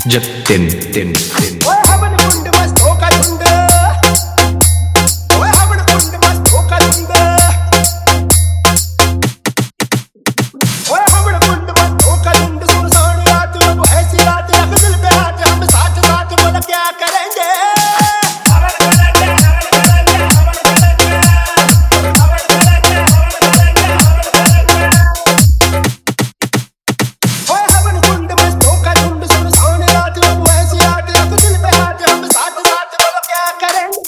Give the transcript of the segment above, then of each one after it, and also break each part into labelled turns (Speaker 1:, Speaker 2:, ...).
Speaker 1: जब दिन दिन दिन
Speaker 2: ओए हमन मुंड मस्त होका झुंड, ओए हमन मुंड मस्त होका झुंड, ओए हमन मुंड मस्त होका झुंड। सुनसान रात में वो ऐसी रात रख दिल पे हाथ, हम साथ साथ बोला क्या करेंगे। ओए हमन मुंड मस्त होका झुंड, सुनसान रात में वो ऐसी रात रख दिल पे हाथ, हम साथ साथ बोला क्या करेंगे।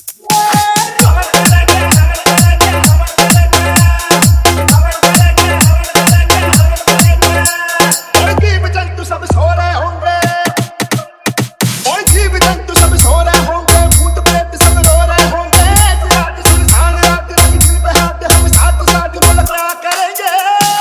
Speaker 2: ओए जीव जंतु सब सो रहे होंगे, ओए जीव जंतु सब सो रहे होंगे, भूत प्रेत सब रो रहे होंगे। ऐसी रात सुनसान रात रख दिल पे हाथ, हम साथ साथ बोला क्या करेंगे।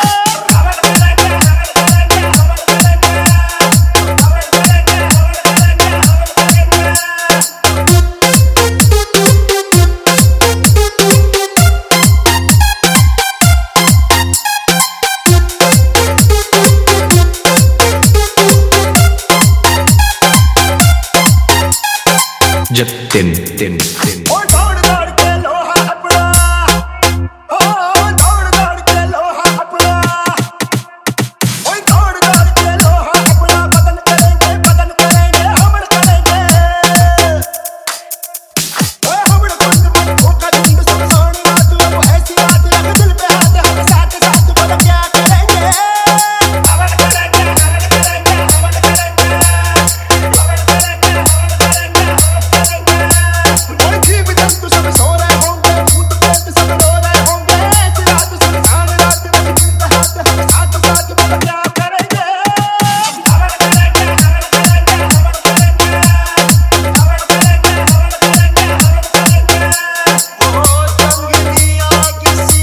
Speaker 1: जब दिन दिन दिन
Speaker 2: ओ दौड़ दौड़ के लोहा अपना, ओ दौड़ दौड़ के लोहा अपना, ओ दौड़ दौड़ के लोहा अपना, बदन करेंगे हमन करेंगे। ओए हमन कुंड मत होका झुंड, सुनसान रात में वो ऐसी रात रख दिल पे हाथ, हम साथ साथ बोला क्या करेंगे। ओए जीव जंतु सब सो रहे होंगे, भूत प्रेत सब रो रहे होंगे। ऐसी रात सुनसान रात रख दिल पे हाथ, हम साथ साथ बोला क्या करेंगे। ओ संगनिया किसी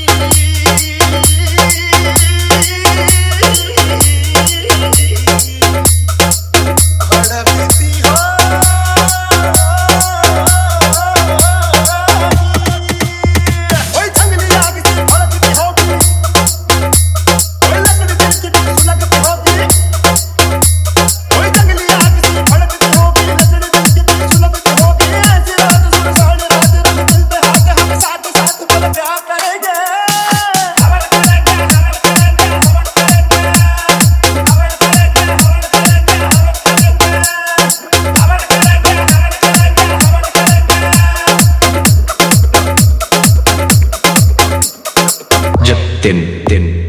Speaker 2: भड़कती हो, ओए जंगली आग से भड़कती होगी, ओए लकड़ी दिल की सुलगती होगी, ओए जंगली आग से भड़कती होगी, लकड़ी दिल की सुलगती होगी। ऐसी रात सुनसान रात रख दिल पे हाथ, हम साथ साथ बोला क्या करेंगे।
Speaker 1: जब दिन दिन